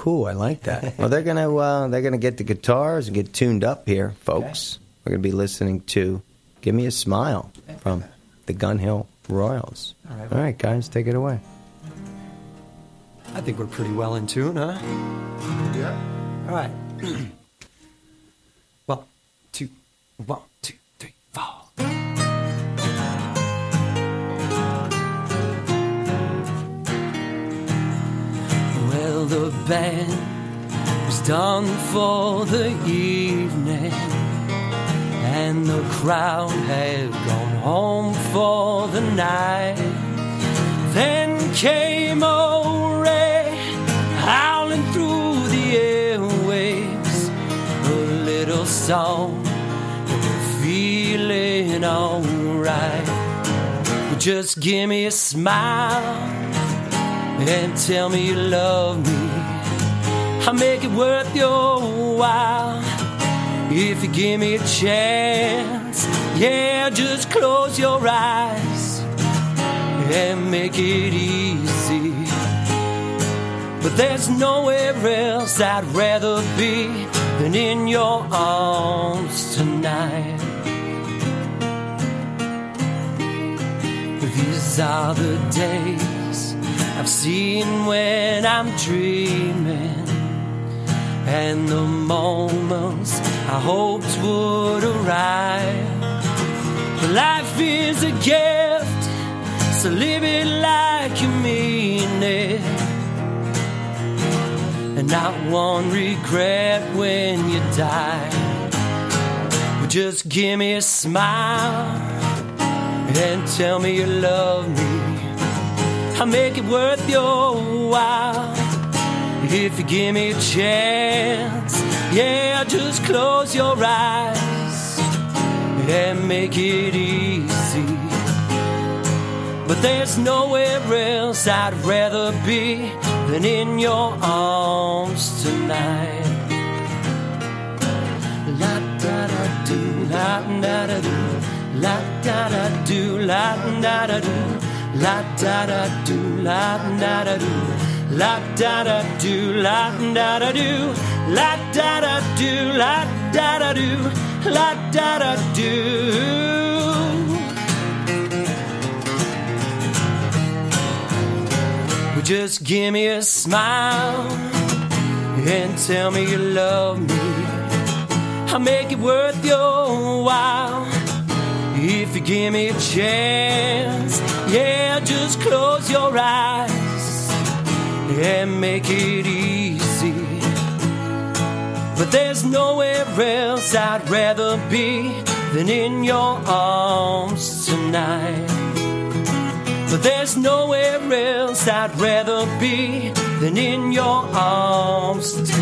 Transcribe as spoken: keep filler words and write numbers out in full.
cool. I like that. Well, they're gonna uh, they're gonna get the guitars and get tuned up here, folks. Okay. We're gonna be listening to "Give Me a Smile" from the Gun Hill Royals. All right, well, All right, guys, take it away. I think we're pretty well in tune, huh? Yeah. All right. One, two, one, two, three, four. Well, the band was done for the evening, and the crowd had gone home for the night. Then came a ray howling through the airwaves, a little song, feeling alright. Well, just give me a smile and tell me you love me. I'll make it worth your while if you give me a chance. Yeah, just close your eyes and make it easy. But there's nowhere else I'd rather be than in your arms tonight. These are the days I've seen when I'm dreaming, and the moments I hoped would arrive. Life is a gift, so live it like you mean it, and not one regret when you die. Well, just give me a smile and tell me you love me. I'll make it worth your while if you give me a chance. Yeah, just close your eyes and make it easy. But there's nowhere else I'd rather be than in your arms tonight. La da da do, la da da do, la da da do, la da da do, la da da do, la da da do, la da da do, la da da do, la da da do, la da da do, la da da do. Well, just give me a smile and tell me you love me. I'll make it worth your while if you give me a chance. Yeah, just close your eyes and make it easy. But there's nowhere else I'd rather be than in your arms tonight. But there's nowhere else I'd rather be than in your arms tonight.